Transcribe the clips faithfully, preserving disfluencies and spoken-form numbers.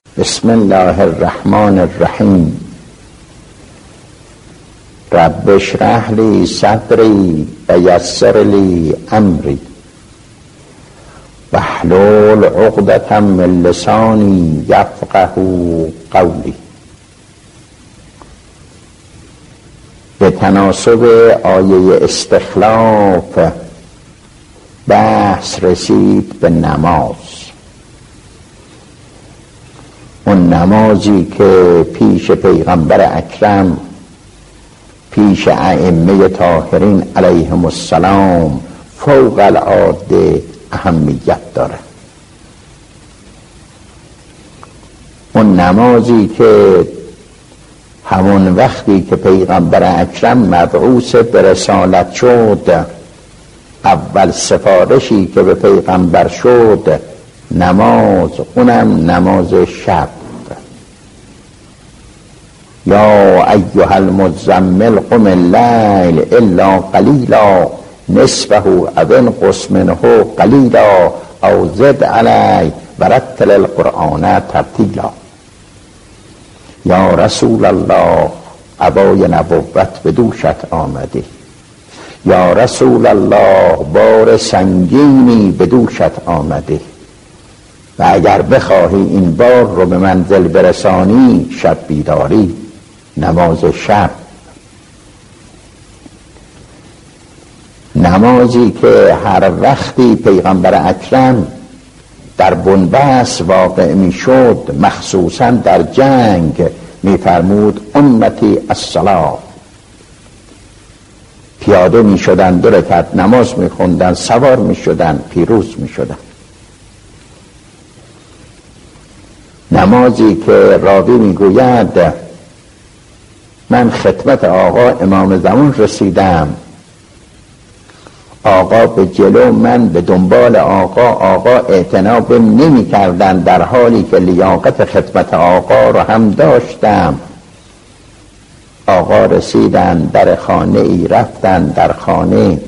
بسم الله الرحمن الرحیم. رب اشرح لی صدری و یسر لی امری واحلل عقدة من لسانی یفقهوا قولی. به تناسب آیه استخلاف بحث رسید به نماز. اون نمازی که پیش پیغمبر اکرم، پیش ائمه طاهرین علیهم السلام فوق العاده اهمیت داره. اون نمازی که همون وقتی که پیغمبر اکرم مبعوث به رسالت شد، اول سفارشی که به پیغمبر شد نماز، اونم نماز شب. یا ایها المزمل قم اللیل الا قلیلا نصفه او انقص منه قلیلا او زد علی ورتل القرآن ترتیلا. یا رسول الله، عبای نبوت به دوشت آمده. یا رسول الله، بار سنگینی به دوشت آمده و اگر بخواهی این بار رو به منزل برسانی، شب بیداری، نماز شب. نمازی که هر وقتی پیغمبر اکرم در بنبست واقع می شد، مخصوصا در جنگ، می فرمود امتی الصلاة. پیاده می شدن، دو رکعت نماز می خوندن، سوار می شدن، پیروز می شدن. نمازی که راوی می گوید من خدمت آقا امام زمان رسیدم، آقا به جلو، من به دنبال آقا، آقا اعتنا بهم نمی کردن، در حالی که لیاقت خدمت آقا رو هم داشتم. آقا رسیدن در خانه ای، رفتن در خانه،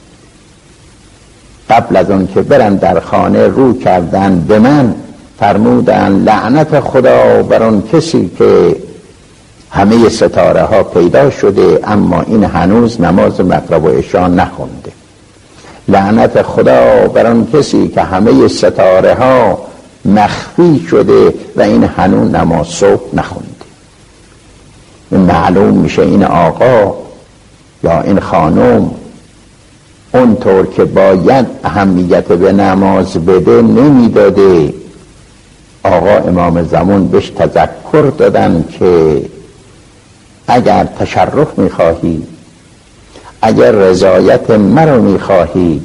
قبل از اون که برن در خانه رو کردن به من، فرمودن لعنت خدا بر اون کسی که همه ستاره ها پیدا شده اما این هنوز نماز مغرب و عشا نخونده. لعنت خدا بر اون کسی که همه ستاره ها مخفی شده و این هنوز نماز صبح نخونده. معلوم میشه این آقا یا این خانم اونطور که باید اهمیت به نماز بده نمیداده. آقا امام زمان بهش تذکر دادن که اگر تشرف میخواهی، اگر رضایت مرا میخواهی،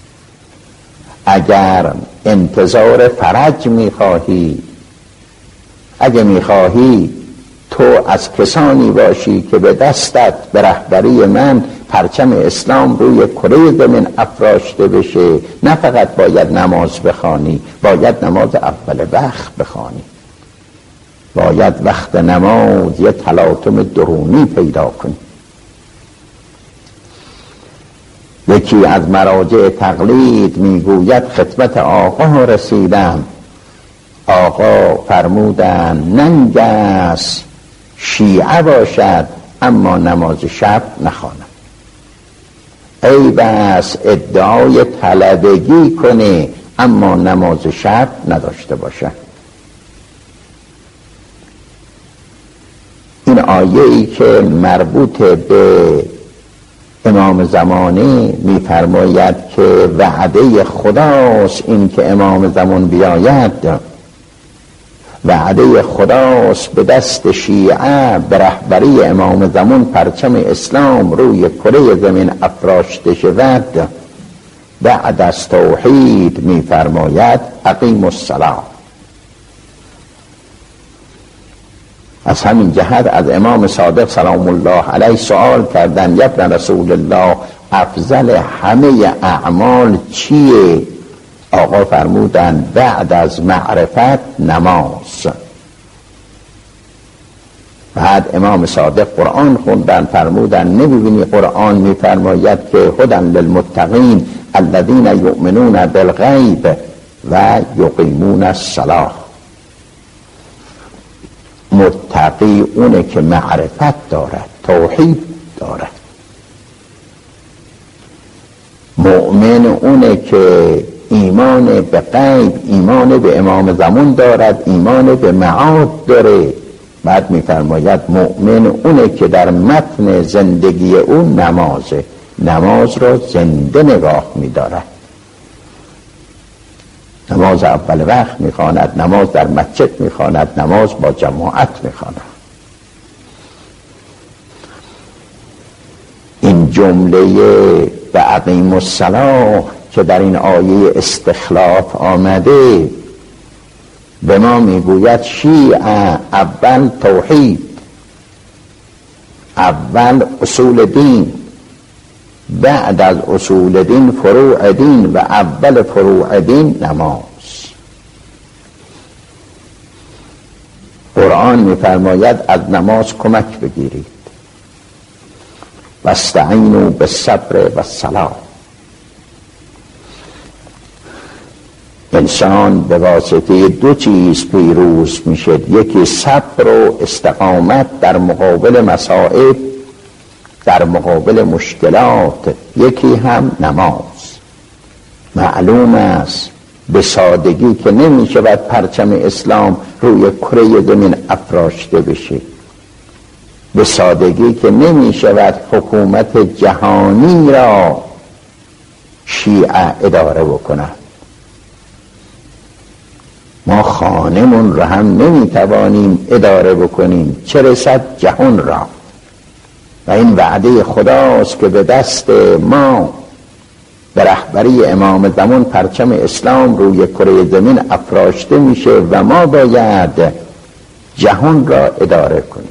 اگر انتظار فرج میخواهی، اگر میخواهی تو از کسانی باشی که به دستت به رهبری من پرچم اسلام روی کره زمین افراشته بشه، نه فقط باید نماز بخوانی، باید نماز اول وقت بخوانی، باید وقت نماز یه تلاطم درونی پیدا کنی. یکی از مراجع تقلید میگوید خدمت آقا رسیدم، آقا فرمودن ننگ است شیعه باشد اما نماز شب نخواند. ای بس ادعای طلبگی کنه اما نماز شب نداشته باشد. این آیه ای که مربوط به امام زمانه میفرماید که وعده خداست این که امام زمان بیاید، وعده خداست به دست شیعه به رهبری امام زمان پرچم اسلام روی کره زمین افراشته شود. بعد از توحید میفرماید اقیموا الصلاة. از همین جهت از امام صادق سلام الله علیه سوال کردن یا ابن رسول الله افضل همه اعمال چیه؟ آقا فرمودن بعد از معرفت نماز. بعد امام صادق قرآن خوندن، فرمودن نمیبینی قرآن میفرماید که هدی للمتقین الذین یؤمنون بالغیب و یقیمون الصلاة. متقی اونه که معرفت دارد، توحید دارد. مؤمن اونه که ایمان به غیب، ایمان به امام زمان دارد، ایمان به معاد داره. بعد میفرماید مؤمن اونه که در متن زندگی او نمازه، نماز را زنده نگاه می‌دارد. نماز اول وقت می‌خواند، نماز در مسجد می‌خواند، نماز با جماعت می‌خواند. این جمله به اقیم الصلاة که در این آیه استخلاف آمده به ما میگوید شیعه اول توحید، اول اصول دین، بعد از اصول دین فروع دین و اول فروع دین نماز. قرآن میفرماید از نماز کمک بگیرید، واستعینوا بالصبر والصلاة. انسان به واسطه دو چیز پیروز میشه، یکی صبر و استقامت در مقابل مصائب، در مقابل مشکلات، یکی هم نماز. معلوم است به سادگی که نمیشه باید پرچم اسلام روی کره زمین افراشته بشه، به سادگی که نمیشه باید حکومت جهانی را شیعه اداره بکنه. ما خانمون را هم نمیتوانیم اداره بکنیم، چه رسد جهان را. و این وعده خداست که به دست ما به رهبری امام زمان پرچم اسلام روی کره زمین افراشته میشه و ما باید جهان را اداره کنیم.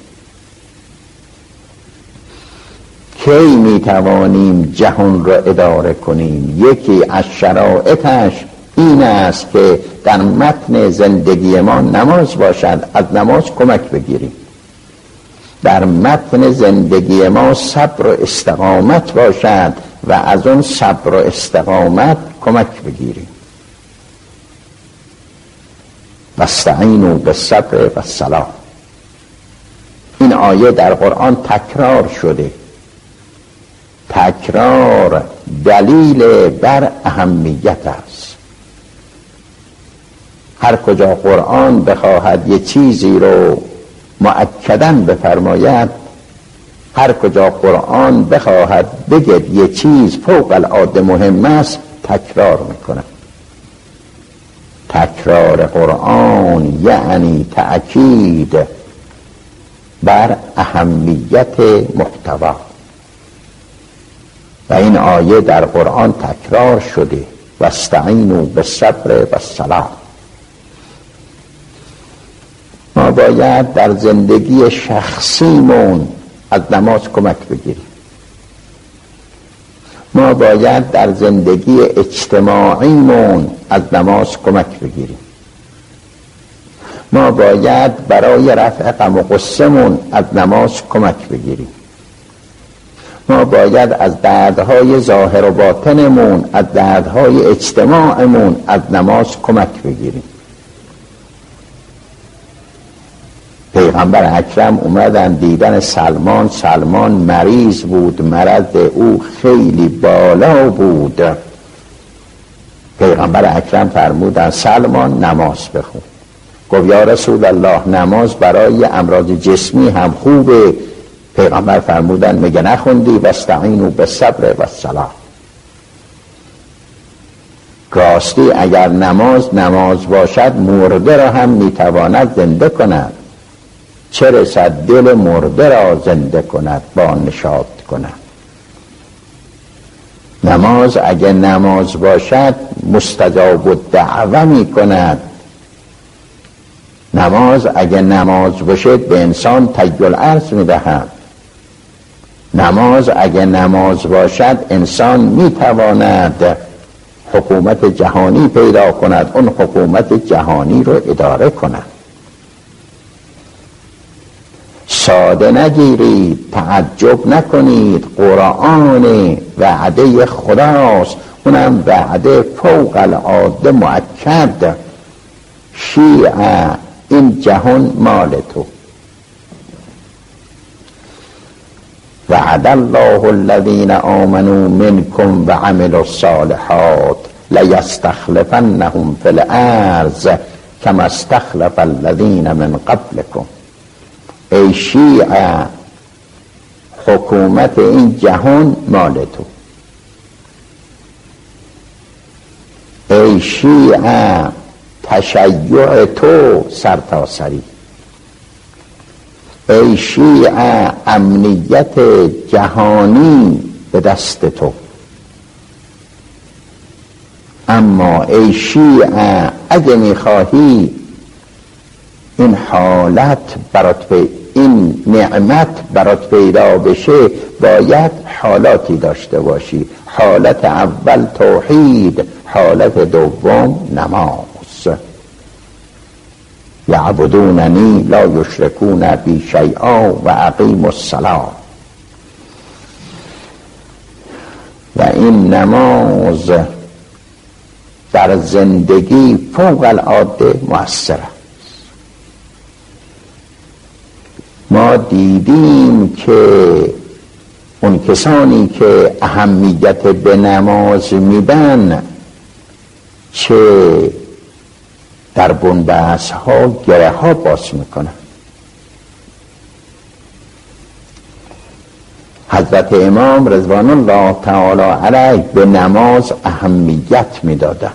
کی میتوانیم جهان را اداره کنیم؟ یکی از شرایطش این است که در متن زندگی ما نماز باشد، از نماز کمک بگیریم. در متن زندگی ما صبر و استقامت باشد و از اون صبر و استقامت کمک بگیریم. واستعینوا بالصبر والصلاة. این آیه در قرآن تکرار شده. تکرار دلیل بر اهمیت است. هر کجا قرآن بخواهد یه چیزی رو مؤکداً بفرماید، هر کجا قرآن بخواهد بگه یه چیز فوق العاده مهم است، تکرار میکنه. تکرار قرآن یعنی تأکید بر اهمیت محتوا. و این آیه در قرآن تکرار شده، واستعینوا بالصبر والصلاة. ما باید در زندگی شخصیمون از نماز کمک بگیریم. ما باید در زندگی اجتماعیمون از نماز کمک بگیریم. ما باید برای رفع غم و غصه‌مون از نماز کمک بگیریم. ما باید از دردهای ظاهر و باطنمون، از دردهای اجتماعمون از نماز کمک بگیریم. پیغمبر اکرم اومدن دیدن سلمان. سلمان مریض بود، مرض او خیلی بالا بود. پیغمبر اکرم فرمودن سلمان نماز بخون. گفت یا رسول الله نماز برای امراض جسمی هم خوبه. پیغمبر فرمودن مگه نخوندی واستعینوا بالصبر والصلاة؟ راستی اگر نماز نماز باشد مرده را هم میتواند زنده کند، چه رسد دل مرده را زنده کند، با نشاط کند. نماز اگر نماز باشد مستجاب الدعوه می کند. نماز اگر نماز باشد به انسان تج الارض می دهد. نماز اگر نماز باشد انسان می تواند حکومت جهانی پیدا کند، اون حکومت جهانی رو اداره کند. ساده نگیرید، تعجب نکنید، قرآن وعده خداست، اونم وعده فوق العاده مؤکد. شیعه این جهان مال تو، وعد الله الذين آمنوا منكم وعملوا الصالحات لیستخلفنهم فی الارض کما استخلف الذین من قبلکم. ای شیعه، حکومت این جهان مال تو. ای شیعه، تشیع تو سرتاسری. ای شیعه، امنیت جهانی به دست تو. اما ای شیعه، اگه میخواهی این حالت برات پی... این نعمت برات پیدا بشه، باید حالاتی داشته باشی. حالت اول توحید، حالت دوم نماز. یعبدوننی لا یشرکون بی شیئا و اقیموا الصلاة. و این نماز در زندگی فوق العاده مؤثر است. ما دیدیم که اون کسانی که اهمیت به نماز میدن چه در بنبست ها گره ها باز میکنن. حضرت امام رضوان الله تعالی علیه به نماز اهمیت میدادن.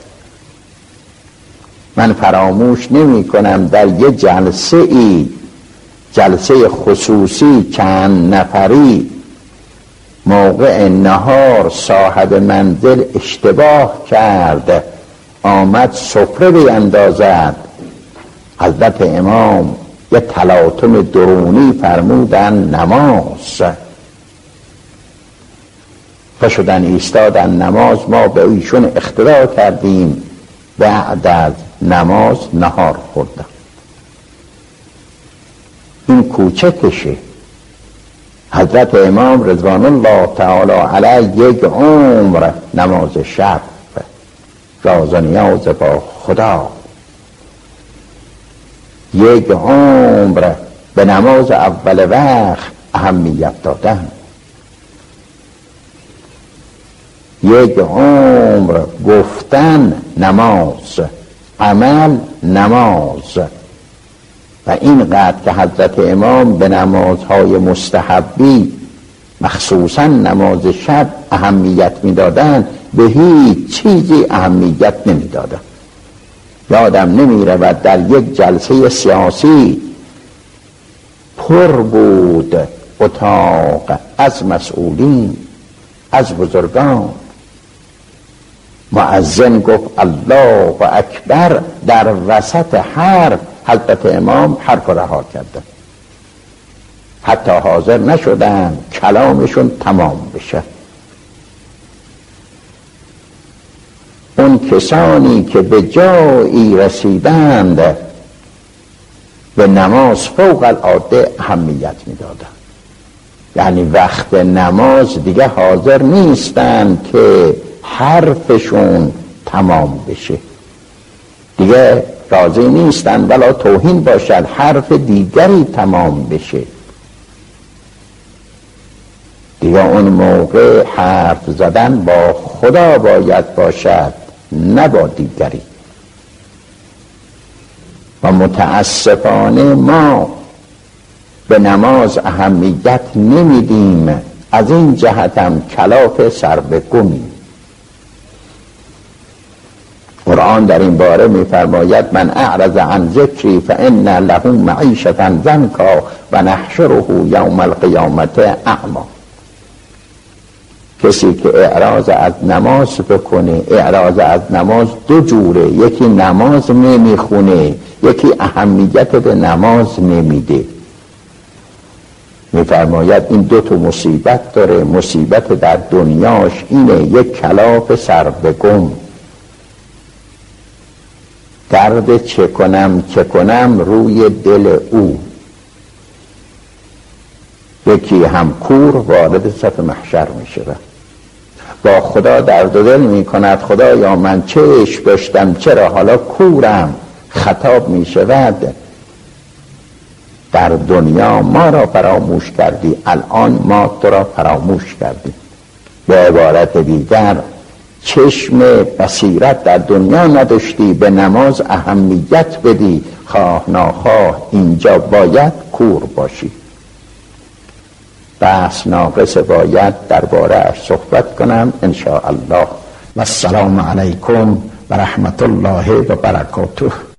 من فراموش نمی کنم در یه جلسه ای، جلسه خصوصی چند نفری، موقع نهار صاحب منزل اشتباه کرد، آمد سفره بیندازد. حضرت امام یه تلاطم درونی فرمودن نماز. پاشدن ایستادن نماز. ما به ایشون اقتدا کردیم، بعد از نماز نهار خوردم. این کوچکشه. حضرت امام رضوان الله تعالی علیه یک عمر نماز شب، راز و نیاز با خدا، یک عمر به نماز اول وقت اهمیت دادن، یک عمر گفتن نماز، عمل نماز. و اینقدر که حضرت امام به نمازهای مستحبی مخصوصا نماز شب اهمیت میدادن، به هیچ چیزی اهمیت نمیدادن. یادم نمیره و در یک جلسه سیاسی پر بود اتاق از مسئولین، از بزرگان. مؤذن گفت الله اکبر، در وسط حرف حضرت امام حرف رها کردن، حتی حاضر نشدن کلامشون تمام بشه. اون کسانی که به جایی رسیدند به نماز فوق العاده اهمیت میدادند. یعنی وقت نماز دیگه حاضر نیستند که حرفشون تمام بشه، دیگه راضی نیستن ولا توهین باشد حرف دیگری تمام بشه. دیگه اون موقع حرف زدن با خدا باید باشد، نه با دیگری. و متاسفانه ما به نماز اهمیت نمیدیم. از این جهتم کلاف سر به گمیم. قرآن در این باره می‌فرماید من اعرض عن ذکری فان له معیشة ضنکا و نحشره یوم القیامة اعمی. کسی که اعراض از نماز بکنه، اعراض از نماز دو جوره، یکی نماز نمیخونه، یکی اهمیت به نماز نمیده. میفرماید این دو تا مصیبت داره. مصیبت در دنیاش اینه، یک کلاف سر به گم، درد چه کنم چه کنم روی دل او. یکی هم کور وارد صف محشر می شود، با خدا درد و دل می کند خدایا من چشم داشتم چرا حالا کورم. خطاب می شود در دنیا ما را فراموش کردی، الان ما تو را فراموش کردیم. به عبارت دیگر چشم بصیرت در دنیا نداشتی، به نماز اهمیت بدی، خواه ناخواه اینجا باید کور باشی. بحث ناقص باید درباره اش صحبت کنم ان شاء الله. و السلام علیکم و رحمت الله و برکاته.